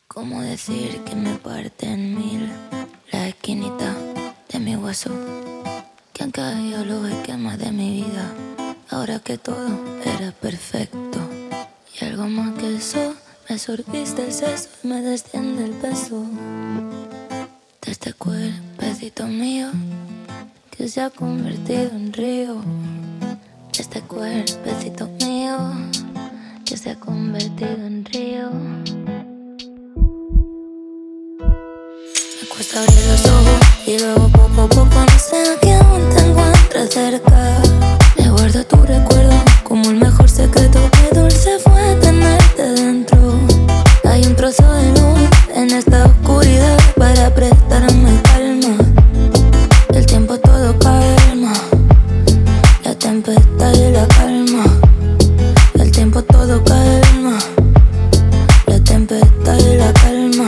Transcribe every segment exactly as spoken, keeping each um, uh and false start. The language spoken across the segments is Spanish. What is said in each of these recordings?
¿Cómo decir que me parte en mil la esquinita de mi hueso? Que han caído los esquemas de mi vida, ahora que todo era perfecto. Y algo más que eso, me sorbiste el seso y me desciende el peso de este cuerpecito mío que se ha convertido en río. De este cuerpecito mío que se ha convertido en río. Me cuesta abrir los ojos y luego poco a poco no sé a quién te encuentras cerca. Me guardo tu recuerdo como el mejor secreto. Qué dulce fue tenerte dentro. Hay un trozo de luz en esta oscuridad para prestarme calma. El tiempo todo calma, la tempestad y la calma. El tiempo todo calma, la tempestad y la calma.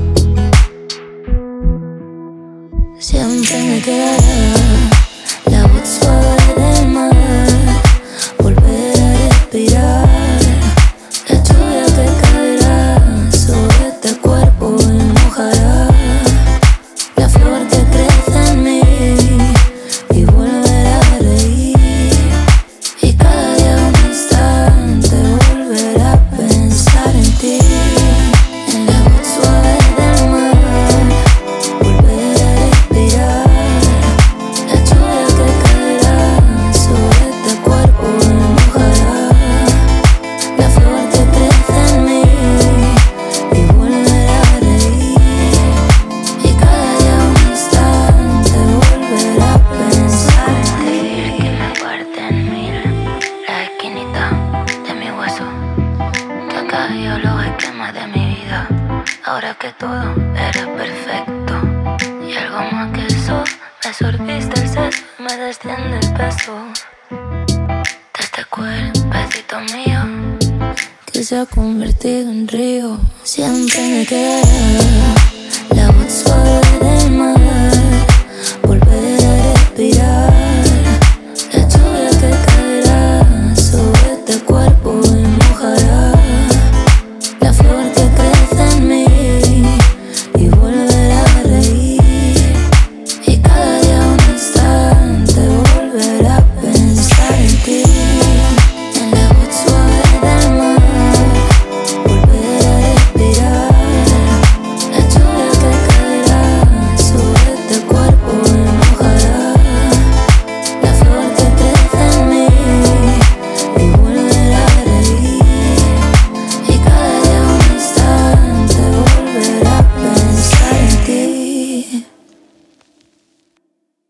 Siempre me quedará la voz suave del mar, volver a respirar, la lluvia que caerá sobre este cuerpo y mojará la flor que crece en mí y volver a reír. Y cada día un instante volver a pensar en ti, en la voz suave del mar, volver a respirar, la lluvia que caerá sobre este cuerpo y mojará la flor que crece en mí y volver a reír. Y cada día un instante volver a pensar en ti. Decir que me parte en mil la esquinita de mi hueso, que han caído los esquemas de mi vida, ahora que todo era perfecto. Y algo más que eso, me sorbiste el seso y me desciende el peso de este cuerpecito mío que se ha convertido en río. Siempre me quedará la voz suave del mar,